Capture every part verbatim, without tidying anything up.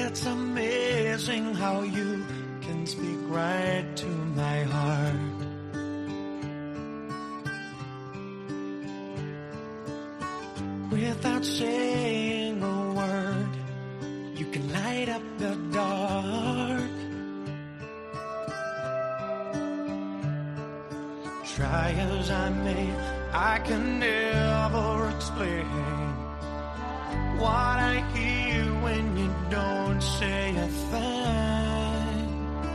It's amazing how you can speak right to my heart. Without saying a word, you can light up the dark. Try as I may, I can never explain what I hear when you don't say a thing.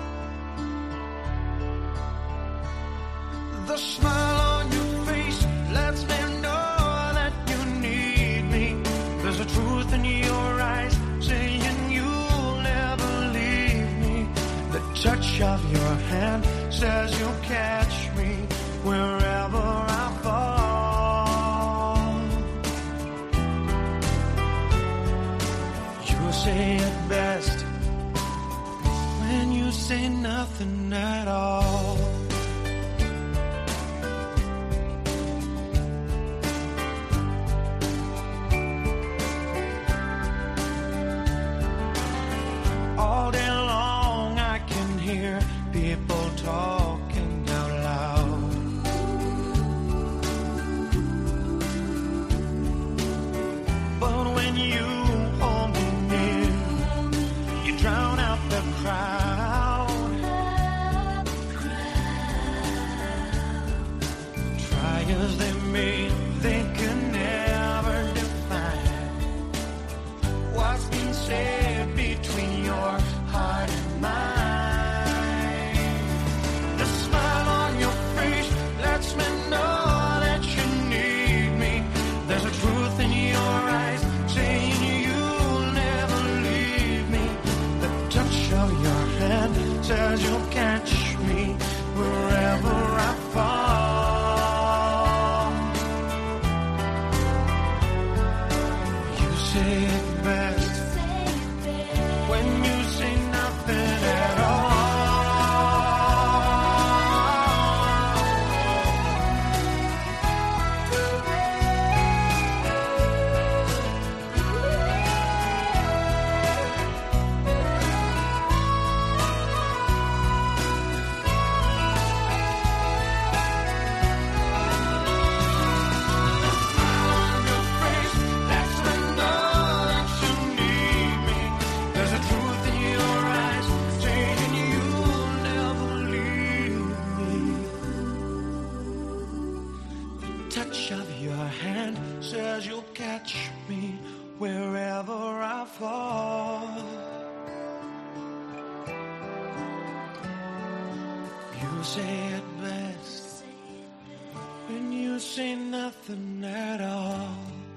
The smile on your face lets me know that you need me. There's a truth in your eyes saying you'll never leave me. The touch of your hand says you'll catch me wherever I fall. You say it best when you say nothing at all. All day long I can hear people talking out loud. But when you hold me near, you drown out the crowd. Try as they may, they can never define what's been said between your heart and mine. The smile on your face lets me know that you need me. There's a truth in your eyes saying you'll never leave me. The touch of your hand says you'll catch me wherever I fall. You say it best when you say nothing at all. Touch of your hand says you'll catch me wherever I fall. You say it best when you say nothing at all.